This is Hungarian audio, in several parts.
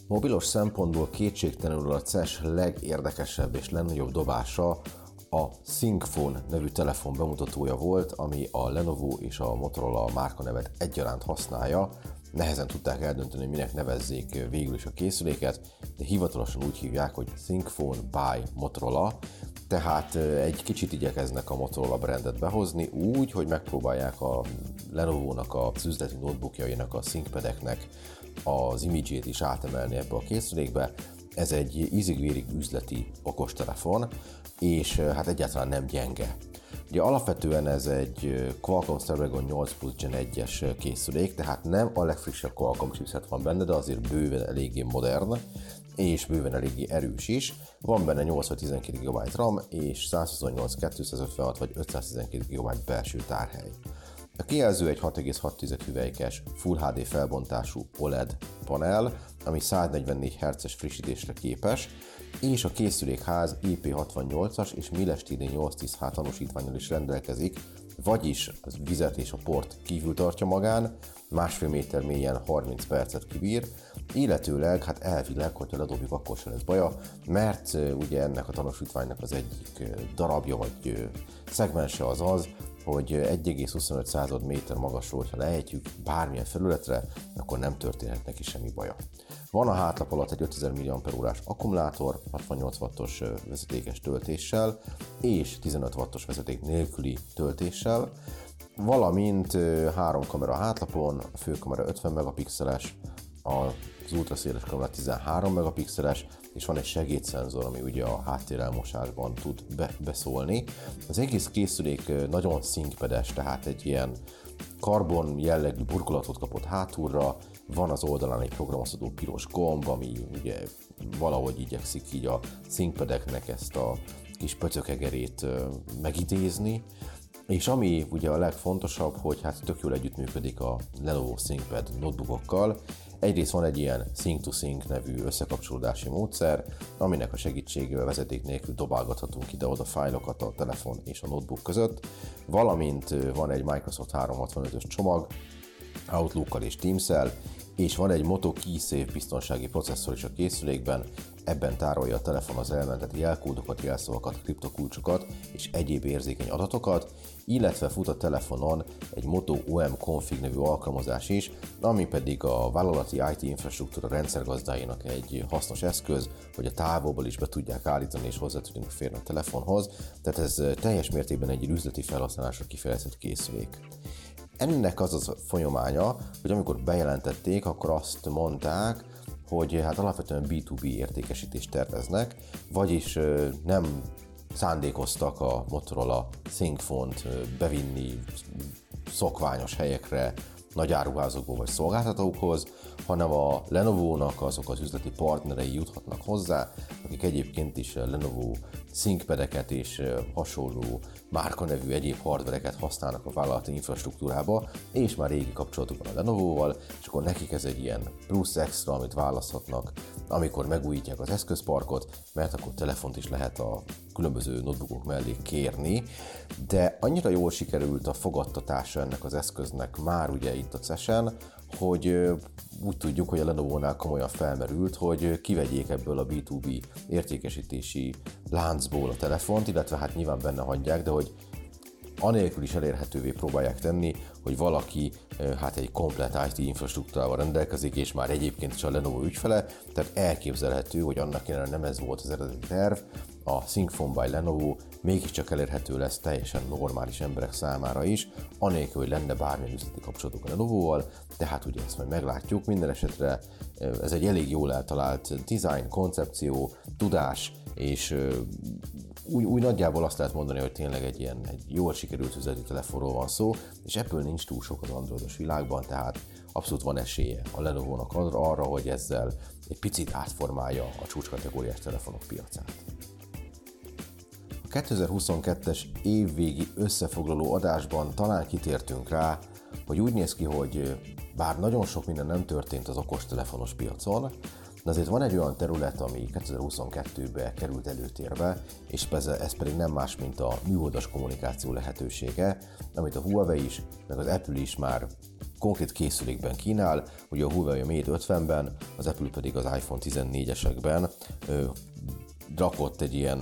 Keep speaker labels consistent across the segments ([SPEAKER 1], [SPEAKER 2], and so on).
[SPEAKER 1] Mobilos szempontból kétségtelenül a CES legérdekesebb és legnagyobb dobása a ThinkPhone nevű telefon bemutatója volt, ami a Lenovo és a Motorola márkanevet egyaránt használja. Nehezen tudták eldönteni, hogy minek nevezzék végül is a készüléket, de hivatalosan úgy hívják, hogy ThinkPhone by Motorola, tehát egy kicsit igyekeznek a Motorola brandet behozni úgy, hogy megpróbálják a Lenovo-nak az üzleti notebookjainak, a ThinkPad-eknek az imidzsét is átemelni ebbe a készülékbe. Ez egy ízig-vérig üzleti okostelefon, és hát egyáltalán nem gyenge. Ugye alapvetően ez egy Qualcomm Snapdragon 8 Plus Gen 1-es készülék, tehát nem a legfrissebb Qualcomm chipset van benne, de azért bőven eléggé modern, és bőven eléggé erős is. Van benne 8 vagy 12 GB RAM, és 128, 256 vagy 512 GB belső tárhely. A kijelző egy 6,6 hüvelykes Full HD felbontású OLED panel, ami 144 Hz-es frissítésre képes, és a készülékház IP68-as és Miles TD810H tanúsítvánnyal is rendelkezik, vagyis a vizet és a port kívül tartja magán, 1,5 méter mélyen 30 percet kibír, illetőleg hát elvileg, hogyha ledobjuk, akkor sem lesz baja, mert ugye ennek a tanúsítványnak az egyik darabja vagy szegmense az, hogy 1,25 méter magasról, ha lehetjük bármilyen felületre, akkor nem történhet neki semmi baja. Van a hátlap alatt egy 5000 mAh akkumulátor, 68 wattos vezetékes töltéssel és 15 wattos vezeték nélküli töltéssel, valamint 3 kamera hátlapon, a főkamera 50 megapixeles, az ultraszéles kamera 13 megapixeles, és van egy segédszenzor, ami ugye a háttérelmosásban tud beszólni. Az egész készülék nagyon ThinkPad-es, tehát egy ilyen karbon jellegű burkolatot kapott hátulra, van az oldalán egy programozható piros gomb, ami ugye valahogy igyekszik így a ThinkPad-eknek ezt a kis pöcökegerét megidézni, és ami ugye a legfontosabb, hogy hát tök jól együttműködik a Lenovo ThinkPad notebookokkal. Egyrészt van egy ilyen Sync-to-Sync nevű összekapcsolódási módszer, aminek a segítségével vezeték nélkül dobálgathatunk ide-oda fájlokat a telefon és a notebook között, valamint van egy Microsoft 365-ös csomag, Outlook-kal és Teams-el, és van egy Moto KeySafe biztonsági processzor is a készülékben, ebben tárolja a telefon az elmentett jelkódokat, jelszavakat, kriptokulcsokat és egyéb érzékeny adatokat, illetve fut a telefonon egy Moto OM Config nevű alkalmazás is, ami pedig a vállalati IT infrastruktúra rendszergazdáinak egy hasznos eszköz, hogy a távolból is be tudják állítani és hozzá tudjanak férni a telefonhoz, tehát ez teljes mértékben egy üzleti felhasználásra kifejezett készülék. Ennek az a folyamánya, hogy amikor bejelentették, akkor azt mondták, hogy hát alapvetően B2B értékesítést terveznek, vagyis nem szándékoztak a Motorola ThinkPhone-t bevinni szokványos helyekre, nagy áruházakból vagy szolgáltatókhoz, hanem a Lenovo-nak azok az üzleti partnerei juthatnak hozzá, akik egyébként is Lenovo ThinkPad-eket és hasonló márkanevű egyéb hardvereket használnak a vállalati infrastruktúrába, és már régi kapcsolatuk van a Lenovo-val, és akkor nekik ez egy ilyen plusz extra, amit választhatnak, amikor megújítják az eszközparkot, mert akkor telefont is lehet a különböző notebookok mellé kérni, de annyira jól sikerült a fogadtatása ennek az eszköznek már ugye itt a CES-en, hogy úgy tudjuk, hogy a Lenovo-nál komolyan felmerült, hogy kivegyék ebből a B2B értékesítési láncból a telefont, illetve hát nyilván benne hagyják, de hogy anélkül is elérhetővé próbálják tenni, hogy valaki hát egy komplett IT infrastruktúrával rendelkezik, és már egyébként is a Lenovo ügyfele, tehát elképzelhető, hogy annak ellenére nem ez volt az eredeti terv, a ThinkPhone by Lenovo mégiscsak elérhető lesz teljesen normális emberek számára is, anélkül, hogy lenne bármilyen üzleti kapcsolatuk a Lenovo-val, tehát ugye ezt majd meglátjuk. Minden esetre ez egy elég jól eltalált design, koncepció, tudás, és úgy nagyjából azt lehet mondani, hogy tényleg egy jól sikerült üzleti telefonról van szó, és Apple nincs túl sok az androidos világban, tehát abszolút van esélye a Lenovo-nak arra, hogy ezzel egy picit átformálja a csúcskategóriás telefonok piacát. A 2022-es évvégi összefoglaló adásban talán kitértünk rá, hogy úgy néz ki, hogy bár nagyon sok minden nem történt az okostelefonos piacon, de azért van egy olyan terület, ami 2022-ben került előtérbe, és ez pedig nem más, mint a műholdas kommunikáció lehetősége, amit a Huawei is, meg az Apple is már konkrét készülékben kínál, ugye a Huawei a Mate 50-ben, az Apple pedig az iPhone 14-esekben rakott egy ilyen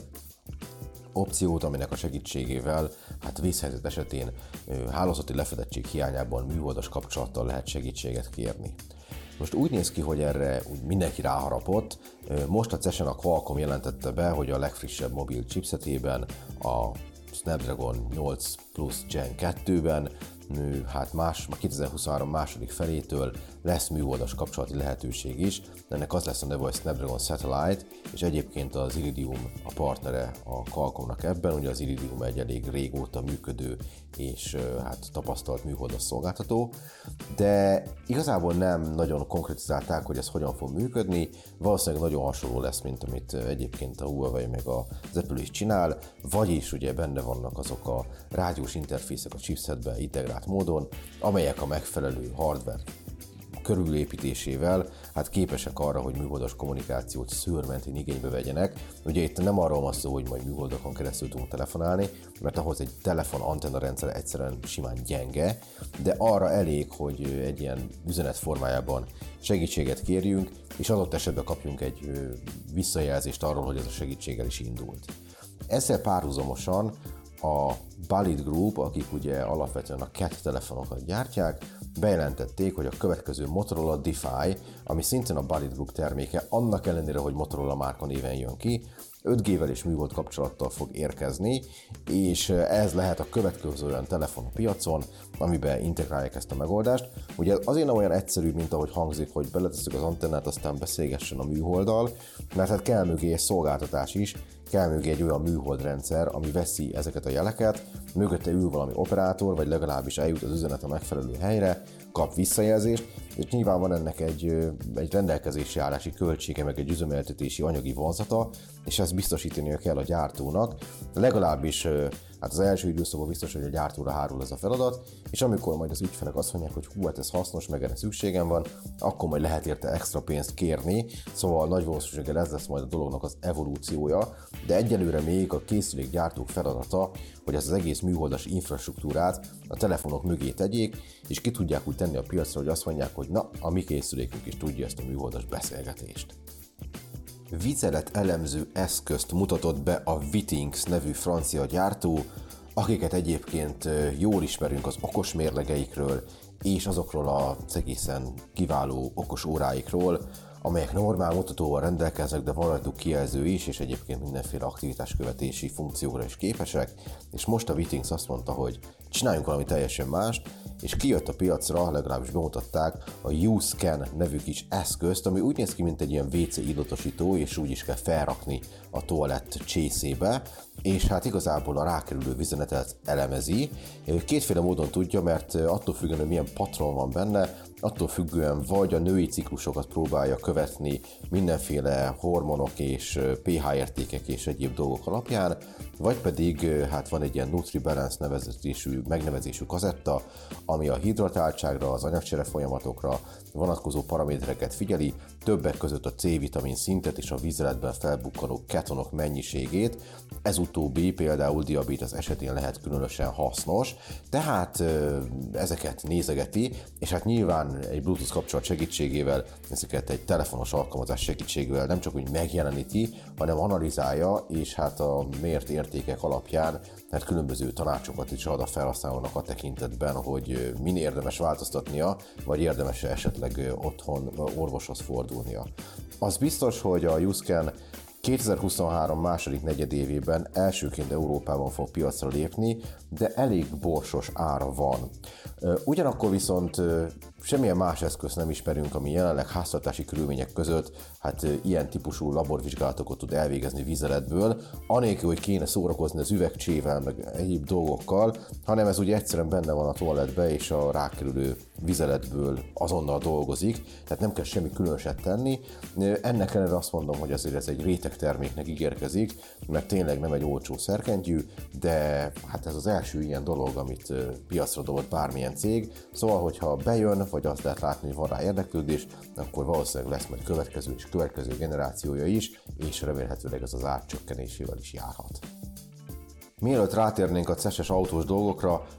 [SPEAKER 1] opciót, aminek a segítségével hát vészhelyzet esetén hálózati lefedettség hiányában műholdas kapcsolattal lehet segítséget kérni. Most úgy néz ki, hogy erre úgy mindenki ráharapott. Most a CES-en a Qualcomm jelentette be, hogy a legfrissebb mobil chipsetében, a Snapdragon 8 Plus Gen 2-ben, hát 2023 második felétől lesz műholdas kapcsolati lehetőség is. Ennek az lesz a neve, hogy Snapdragon Satellite, és egyébként az Iridium a partnere a Qualcommnak ebben, ugye az Iridium egy elég régóta működő és hát tapasztalt műholdas szolgáltató, de igazából nem nagyon konkretizálták, hogy ez hogyan fog működni. Valószínűleg nagyon hasonló lesz, mint amit egyébként a Huawei meg az Apple is csinál, vagyis ugye benne vannak azok a rádiós interfészek a chipsetbe integrált módon, amelyek a megfelelő hardware körülépítésével hát képesek arra, hogy műholdas kommunikációt szőrmentén igénybe vegyenek. Ugye itt nem arról van szó, hogy majd műholdakon keresztül tudunk telefonálni, mert ahhoz egy telefon antenna rendszer egyszerűen simán gyenge, de arra elég, hogy egy ilyen üzenet formájában segítséget kérjünk, és adott esetben kapjunk egy visszajelzést arról, hogy ez a segítséggel is indult. Ezzel párhuzamosan a Balid Group, akik ugye alapvetően a CAT telefonokat gyártják, bejelentették, hogy a következő Motorola DeFi, ami szintén a Balid Group terméke, annak ellenére, hogy Motorola márka néven jön ki, 5G-vel és műhold kapcsolattal fog érkezni, és ez lehet a következő olyan telefon a piacon, amiben integrálják ezt a megoldást. Ugye azért nem olyan egyszerű, mint ahogy hangzik, hogy beletesszük az antennát, aztán beszélgessen a műholddal, mert hát kell mögé egy szolgáltatás is, kell mögé egy olyan műholdrendszer, ami veszi ezeket a jeleket, mögötte ül valami operátor, vagy legalábbis eljut az üzenet a megfelelő helyre, kap visszajelzést, és nyilván van ennek egy rendelkezési állási költsége, meg egy üzemeltetési anyagi vonzata, és ezt biztosítania kell a gyártónak. Legalábbis hát az első időszakban biztos, hogy a gyártóra hárul ez a feladat, és amikor majd az ügyfelek azt mondják, hogy hú, hát ez hasznos, meg erre szükségem van, akkor majd lehet érte extra pénzt kérni, szóval nagy valószínűséggel ez lesz majd a dolognak az evolúciója, de egyelőre még a készülékgyártók feladata, hogy ezt az egész műholdas infrastruktúrát a telefonok mögé tegyék, és ki tudják úgy tenni a piacra, hogy azt mondják, hogy na, a mi készülékünk is tudja ezt a műholdas beszélgetést. Vizelet elemző eszközt mutatott be a Withings nevű francia gyártó, akiket egyébként jól ismerünk az okos mérlegeikről és azokról az egészen kiváló okos óráikról, amelyek normál mutatóval rendelkeznek, de van rajtuk kijelző is, és egyébként mindenféle aktivitáskövetési funkcióra is képesek, és most a Withings azt mondta, hogy csináljunk valami teljesen mást, és kijött a piacra, legalábbis bemutatták a U-Scan nevű kis eszközt, ami úgy néz ki, mint egy ilyen WC illatosító, és úgy is kell felrakni a toalett csészébe, és hát igazából a rákerülő üzenetet elemezi. Kétféle módon tudja, mert attól függően, hogy milyen patron van benne, attól függően vagy a női ciklusokat próbálja követni mindenféle hormonok és pH értékek és egyéb dolgok alapján, vagy pedig hát van egy ilyen NutriBalance megnevezésű kazetta, ami a hidratáltságra, az anyagcsere folyamatokra vonatkozó paramétereket figyeli, többek között a C-vitamin szintet és a vízzeletben felbukkanó ketonok mennyiségét. Ez utóbbi például diabétesz esetén lehet különösen hasznos, tehát ezeket nézegeti, és hát nyilván egy Bluetooth kapcsolat segítségével, ezeket egy telefonos alkalmazás segítségével nem csak úgy megjeleníti, hanem analizálja, és hát a mért értékek alapján hát különböző tanácsokat is ad a felhasználónak a tekintetben, hogy min érdemes változtatnia, vagy érdemes esetleg otthon orvoshoz fordulnia. Az biztos, hogy a U-Scan 2023 második negyedévében elsőként Európában fog piacra lépni, de elég borsos ára van. Ugyanakkor viszont semmilyen más eszközt nem ismerünk, ami jelenleg háztartási körülmények között hát ilyen típusú laborvizsgálatokat tud elvégezni vizeletből, anélkül, hogy kéne szórakozni az üvegcsével, meg egyéb dolgokkal, hanem ez ugye egyszerűen benne van a toalettbe, és a rákerülő vizeletből azonnal dolgozik, tehát nem kell semmi különöset tenni. Ennek ellenére azt mondom, hogy azért ez egy réteg terméknek ígérkezik, mert tényleg nem egy olcsó szerkentyű, de hát ez az első ilyen dolog, amit piacra dobott bármilyen cég, szóval hogyha bejön, vagy azt lehet látni, hogy van rá érdeklődés, akkor valószínűleg lesz majd következő és következő generációja is, és remélhetőleg ez az árcsökkenésével is járhat. Mielőtt rátérnénk a CES-es autós dolgokra,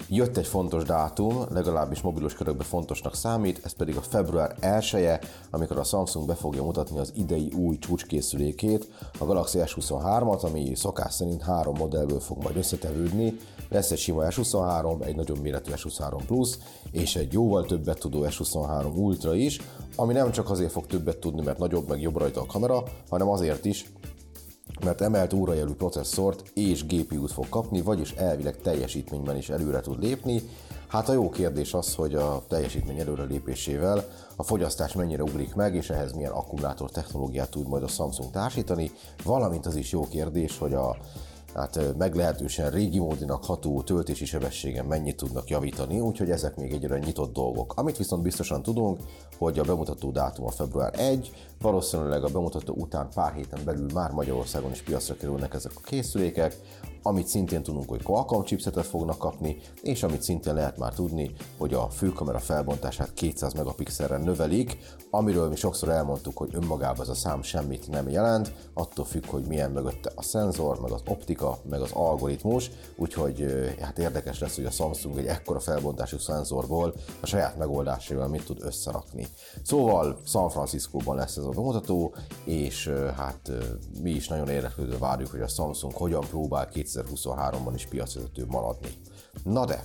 [SPEAKER 1] Jött egy fontos dátum, legalábbis mobilos körökben fontosnak számít, ez pedig a február 1-e, amikor a Samsung be fogja mutatni az idei új csúcskészülékét, a Galaxy S23-at, ami szokás szerint 3 modellből fog majd összetevődni. Lesz egy sima S23, egy nagyobb méretű S23 Plus, és egy jóval többet tudó S23 Ultra is, ami nem csak azért fog többet tudni, mert nagyobb meg jobb rajta a kamera, hanem azért is, mert emelt órajelű processzort és GPU-t fog kapni, vagyis elvileg teljesítményben is előre tud lépni. Hát a jó kérdés az, hogy a teljesítmény előrelépésével a fogyasztás mennyire ugrik meg, és ehhez milyen akkumulátor technológiát tud majd a Samsung társítani, valamint az is jó kérdés, hogy a meglehetősen régi módinak ható töltési sebességen mennyit tudnak javítani, úgyhogy ezek még egyre nyitott dolgok. Amit viszont biztosan tudunk, hogy a bemutató dátum a február 1, valószínűleg a bemutató után pár héten belül már Magyarországon is piacra kerülnek ezek a készülékek, amit szintén tudunk, hogy Qualcomm chipsetet fognak kapni, és amit szintén lehet már tudni, hogy a főkamera felbontását 200 megapixelre növelik, amiről mi sokszor elmondtuk, hogy önmagában ez a szám semmit nem jelent, attól függ, hogy milyen mögötte a szenzor, meg az optika, meg az algoritmus, úgyhogy hát érdekes lesz, hogy a Samsung egy ekkora felbontású szenzorból a saját megoldásával mit tud összerakni. Szóval San Franciscóban lesz ez a bemutató, és hát mi is nagyon érdeklődve várjuk, hogy a Samsung hogyan próbál 2023-ban is piacvezető maradni. Na de,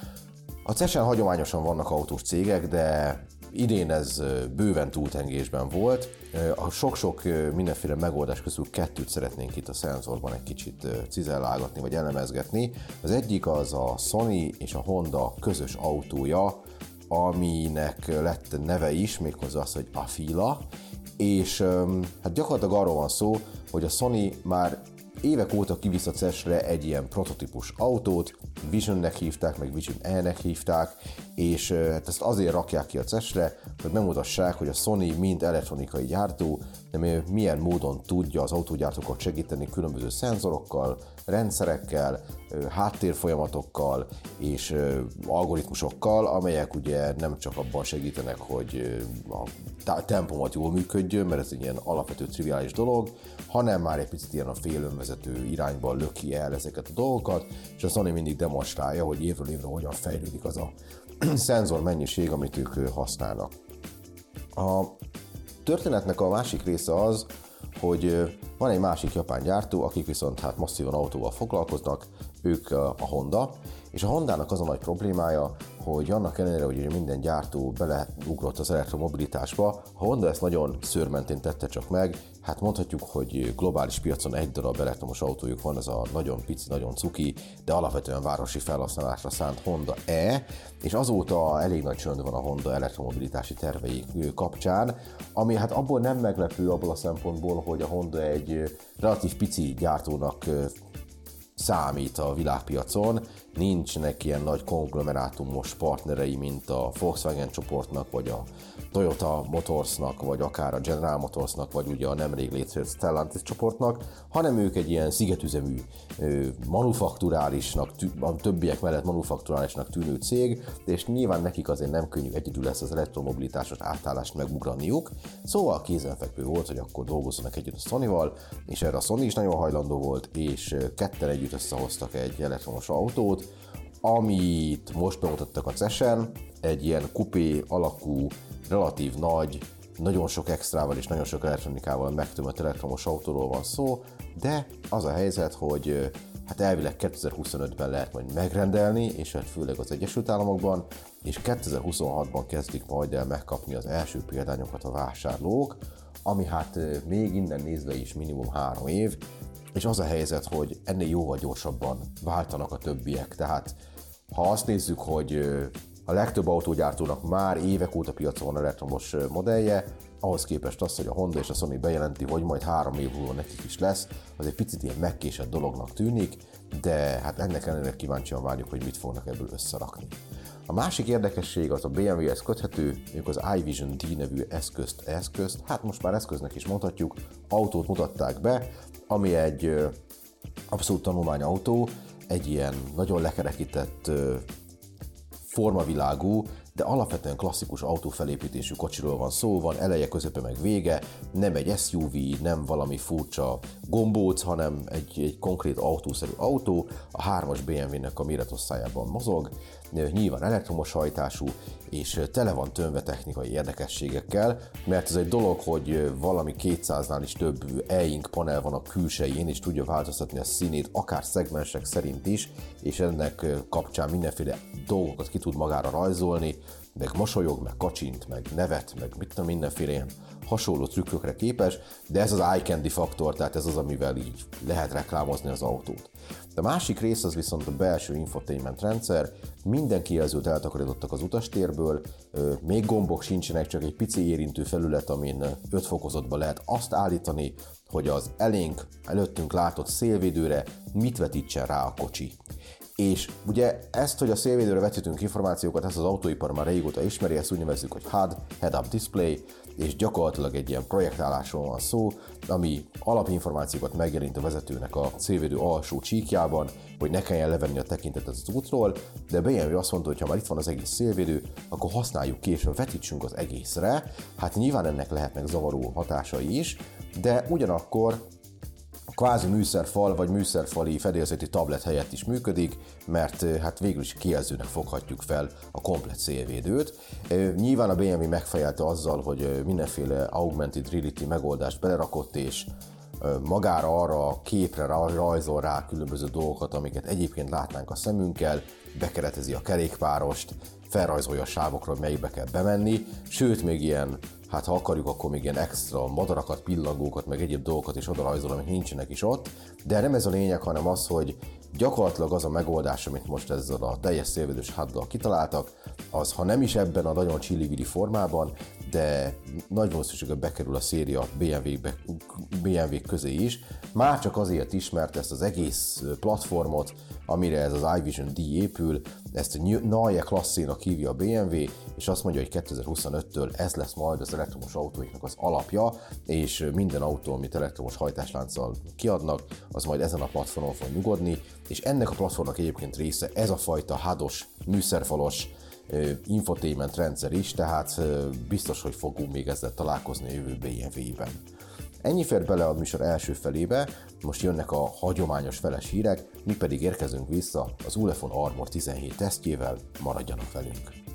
[SPEAKER 1] a CES-en hagyományosan vannak autós cégek, de idén ez bőven túltengésben volt. A sok-sok mindenféle megoldás közül 2 szeretnénk itt a szenzorban egy kicsit cizellálgatni vagy elemezgetni. Az egyik az a Sony és a Honda közös autója, aminek lett neve is, méghozzá az, hogy Afeela, és hát gyakorlatilag arról van szó, hogy a Sony már évek óta kivisz a CES-re egy ilyen prototípus autót, Visionnek hívták, meg Vision E-nek hívták, és hát ezt azért rakják ki a CES-re, hogy megmutassák, hogy a Sony mint elektronikai gyártó milyen módon tudja az autógyártókat segíteni különböző szenzorokkal, rendszerekkel, háttérfolyamatokkal és algoritmusokkal, amelyek ugye nem csak abban segítenek, hogy a tempomat jól működjön, mert ez egy ilyen alapvető triviális dolog, hanem már egy picit ilyen a félönvezető irányban löki el ezeket a dolgokat, és a Sony mindig demonstrálja, hogy évről évre hogyan fejlődik az a szenzor mennyiség, amit ők használnak. A történetnek a másik része az, hogy van egy másik japán gyártó, akik viszont hát masszívan autóval foglalkoznak, ők a Honda, és a Hondának az a nagy problémája, hogy annak ellenére, hogy minden gyártó beleugrott az elektromobilitásba, a Honda ezt nagyon szőrmentén tette csak meg, hát mondhatjuk, hogy globális piacon egy darab elektromos autójuk van, ez a nagyon pici, nagyon cuki, de alapvetően városi felhasználásra szánt Honda E, és azóta elég nagy csönd van a Honda elektromobilitási tervei kapcsán, ami hát abból nem meglepő abból a szempontból, hogy a Honda egy relatív pici gyártónak számít a világpiacon, nincsenek ilyen nagy konglomerátumos partnerei, mint a Volkswagen csoportnak, vagy a Toyota Motorsnak, vagy akár a General Motorsnak, vagy ugye a nemrég létrejött Stellantis csoportnak, hanem ők egy ilyen szigetüzemű manufakturálisnak, a többiek mellett manufakturálisnak tűnő cég, és nyilván nekik azért nem könnyű egyedül lesz az elektromobilitásos átállást megugraniuk, szóval kézenfekvő volt, hogy akkor dolgozzanak együtt a Sony-val, és erre a Sony is nagyon hajlandó volt, és ketten együtt összehoztak egy elektromos autót, amit most bemutattak a CES-en, egy ilyen kupé alakú, relatív nagy, nagyon sok extrával és nagyon sok elektronikával megtömött elektromos autóról van szó, de az a helyzet, hogy hát elvileg 2025-ben lehet majd megrendelni, és hát főleg az Egyesült Államokban, és 2026-ban kezdik majd el megkapni az első példányokat a vásárlók, ami hát még innen nézve is minimum 3 év, és az a helyzet, hogy ennél jóval gyorsabban váltanak a többiek, tehát ha azt nézzük, hogy a legtöbb autógyártónak már évek óta piacon van elektromos modellje, ahhoz képest az, hogy a Honda és a Sony bejelenti, hogy majd 3 év múlva nekik is lesz, az egy picit ilyen megkésett dolognak tűnik, de hát ennek ellenére kíváncsian várjuk, hogy mit fognak ebből összerakni. A másik érdekesség az a BMW-hez köthető, ők az iVision D nevű eszközt, hát most már eszköznek is mondhatjuk, autót mutatták be, ami egy abszolút tanulmányautó, egy ilyen nagyon lekerekített formavilágú, de alapvetően klasszikus autófelépítésű kocsiról van szó, van eleje, közepe meg vége, nem egy SUV, nem valami furcsa gombóc, hanem egy konkrét autószerű autó, a 3-as BMW-nek a méretosztályában mozog, nyilván elektromos hajtású, és tele van tömve technikai érdekességekkel, mert ez egy dolog, hogy valami 200-nál is több e-ink panel van a külsején, és tudja változtatni a színét, akár szegmensek szerint is, és ennek kapcsán mindenféle dolgokat ki tud magára rajzolni, meg mosolyog, meg kacsint, meg nevet, meg mit tudom, mindenféle ilyen hasonló trükkökre képes, de ez az eye candy faktor, tehát ez az, amivel így lehet reklámozni az autót. De a másik rész az viszont a belső infotainment rendszer, minden kijelzőt eltakarítottak az utastérből, még gombok sincsenek, csak egy pici érintő felület, amin 5 fokozatban lehet azt állítani, hogy az előttünk látott szélvédőre mit vetítsen rá a kocsi. És ugye ezt, hogy a szélvédőre vetítünk információkat, ezt az autóipar már régóta ismeri, ezt úgy nevezzük, hogy HUD, Head-Up Display, és gyakorlatilag egy ilyen projektálásról van szó, ami alapinformációkat megjelent a vezetőnek a szélvédő alsó csíkjában, hogy ne kelljen levenni a tekintetet az útról, de BMW azt mondta, hogy ha már itt van az egész szélvédő, akkor használjuk ki és vetítsünk az egészre. Hát nyilván ennek lehetnek zavaró hatásai is, de ugyanakkor kvázi műszerfal vagy műszerfali fedélzeti tablet helyett is működik, mert hát végül is kijelzőnek foghatjuk fel a komplett szélvédőt. Nyilván a BMW megfejelte azzal, hogy mindenféle augmented reality megoldást belerakott, és magára arra a képre rajzol rá különböző dolgokat, amiket egyébként látnánk a szemünkkel, bekeretezi a kerékpárost, felrajzolja a sávokra, hogy melyikbe kell bemenni, sőt még ilyen, hát ha akarjuk, akkor még ilyen extra madarakat, pillangókat, meg egyéb dolgokat is odarajzol, amik nincsenek is ott, de nem ez a lényeg, hanem az, hogy gyakorlatilag az a megoldás, amit most ezzel a teljes szélvédős HUD-dal kitaláltak, az ha nem is ebben a nagyon csili-vili formában, de nagy valószínűséggel bekerül a széria BMW közé is, már csak azért is, mert ezt az egész platformot, amire ez az iVision D épül, ezt a Neue Klasse-nak hívja a BMW, és azt mondja, hogy 2025-től ez lesz majd az elektromos autóiknak az alapja, és minden autó, amit elektromos hajtáslánccal kiadnak, az majd ezen a platformon fog nyugodni, és ennek a platformnak egyébként része ez a fajta HUD-os, műszerfalos infotainment rendszer is, tehát biztos, hogy fogunk még ezzel találkozni a jövő BMW-ben. Ennyi fér bele a műsor első felébe, most jönnek a hagyományos feles hírek, mi pedig érkezünk vissza az Ulefone Armor 17 tesztjével, maradjanak velünk!